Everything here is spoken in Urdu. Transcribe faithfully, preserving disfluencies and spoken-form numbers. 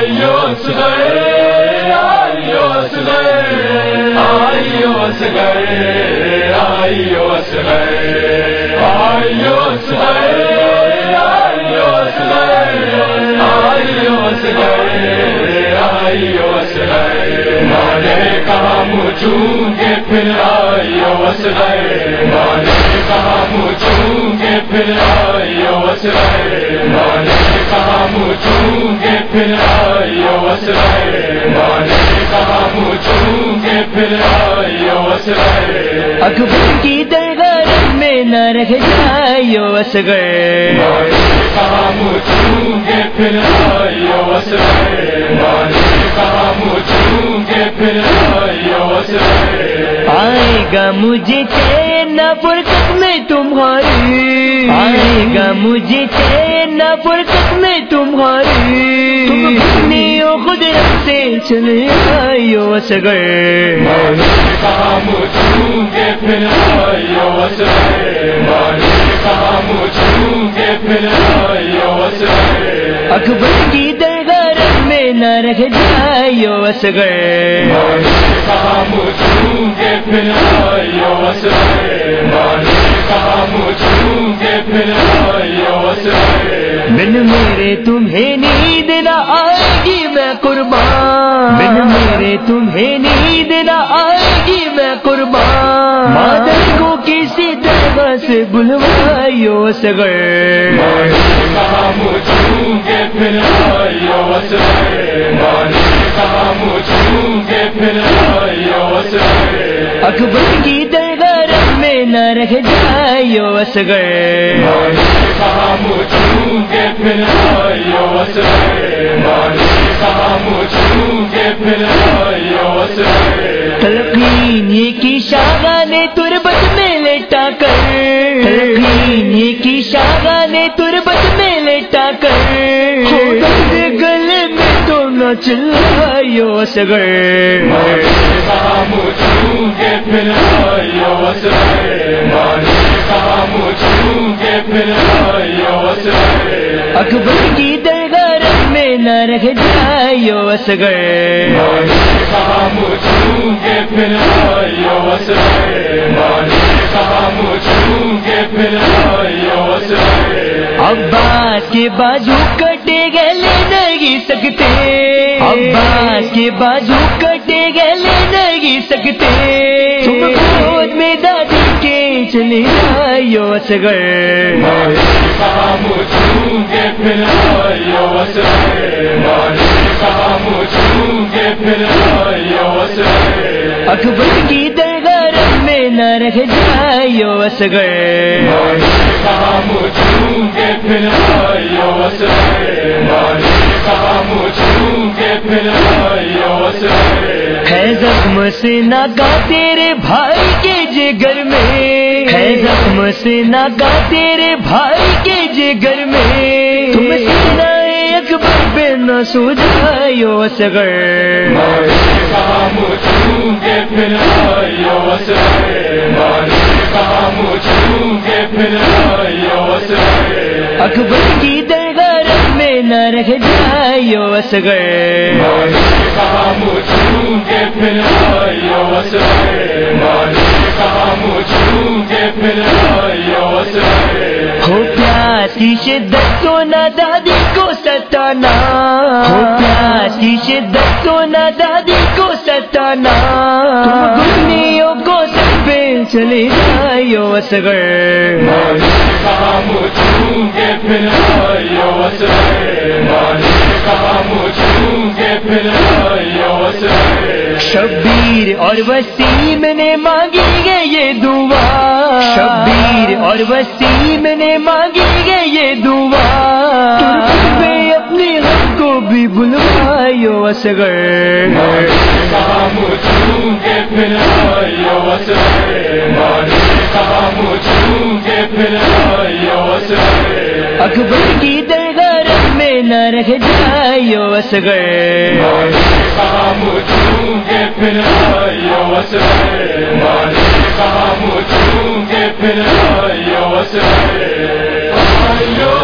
آئیو اصغر آئیو اصغر آئیو اصغر آئیو اصغر آئیو اصغر آئیو اصغر آئیو اصغر آئیو اصغر ماں نے کہا مجھوں گے پھر آئیو اصغر ماں نے کہا مجھوں گے پھر آئیو اصغر ماں نے کہا مجھوں گے پھر آئیو اصغر ماں نے کہا مجھوں گے پھر آئیو اصغر اکبر کی درگاہ میں نہ رہ جائیو اصغر ماں نے کہا مجھوں گے پھر آئیو اصغر ماں نے کہا مجھوں گے پھر آئیو اصغر آئے گا مجھے چین نہ فرقت میں تمہاری آئے گا مجھے چین نہ فرقت میں تمہاری تم اپنی قدرت سے چلے آئیو اصغر ماں نے کہا مجھوں گے پھر آئیو اصغر ماں نے کہا مجھوں گے پھر آئیو اصغر اکبر کی درگاہ میں نہ رہ جائیو اصغر ماں نے کہا مجھوں گے پھر آئیو اصغر ماں نے کہا مجھوں گے پھر آئیو اصغر بن میرے تمہیں نیند نہ آئے گی میں قربان بن میرے تمہیں نیند نہ آئے گی میں قربان مادر کو کسی درگاہ سے بلوائیو اصغر ماں نے کہا مجھوں گے پھر آئیو اصغر ماں نے کہا مجھوں گے پھر آئیو اصغر اکبر کی درگاہ میں نہ رہ جائیو اصغر ماں نے کہا مجھوں گے پھر آئیو اصغر ماں نے کہا مجھوں گے پھر آئیو اصغر تلقین یہ کی شاہان تربت میں لٹا کر تلقین یہ کی شاہان تربت میں لٹا کر گلے میں تو نہ چلائیو اصغر ماں نے کہا مجھوں گے پھر آئیو اصغر ماں نے کہا مجھوں گے پھر آئیو اصغر اکبر کی درگاہ میں نہ رہ جائیو اصغر ماں نے کہا مجھوں گے پھر آئیو اصغر ماں نے کہا مجھوں گے پھر آئیو اصغر عباس کے بازو کٹے گلے نہیں سکتے عباس کے بازو کٹے گلے نہیں سکتے تم گود میں دادی کے چلے آئیو اصغر ماں نے کہا مجھوں گے پھر آئیو اصغر ماں نے کہا مجھوں گے پھر آئیو اصغر اکبر کی درگاہ میں نہ رہ جائیو اصغر ماں نے کہا مجھوں گے پھر آئیو اصغر ماں نے کہا مجھوں گے پھر آئیو اصغر ہے زخم سے ناگا تیرے بھائی کے جگر میں ہے زخم سے ناگا تیرے بھائی کے جگر میں تم سینہ اکبر پہ نہ سو جائیو اصغر ماں نے کہا مجھوں گے پھر آئیو اصغر ماں نے کہا مجھوں گے پھر آئیو اصغر اکبر کی درگاہ میں نہ رہ جائیو اصغر ماں نے کہا مجھوں گے پھر آئیو اصغر ماں نے کہا مجھوں گے پھر آئیو اصغر ہو پیاس کی شدت تو نہ دادی کو ستانا ہو پیاس کی شدت تو نہ دادی کو ستانا تم گھٹنیوں کو سر پہ چلے جائیو اصغر ماں نے کہا مجھوں گے پھر آئیو اصغر ماں نے کہا مجھوں گے پھر آئیو اصغر شبیر اور وسیم نے مانگی گے یہ دعا شبیر اور وسیم نے مانگی گے یہ دعا تم اپنی حق کو بھی بلوائیو اصغر ماں نے کہا مجھوں گے پھر آئیو اصغر ماں نے کہا مجھوں گے پھر آئیو اصغر اکبر کی درگاہ میں نہ رہ جائیو اصغر ماں نے کہا مجھوں گے پھر آئیو اصغر ماں نے کہا مجھوں گے پھر آئیو اصغر آئیو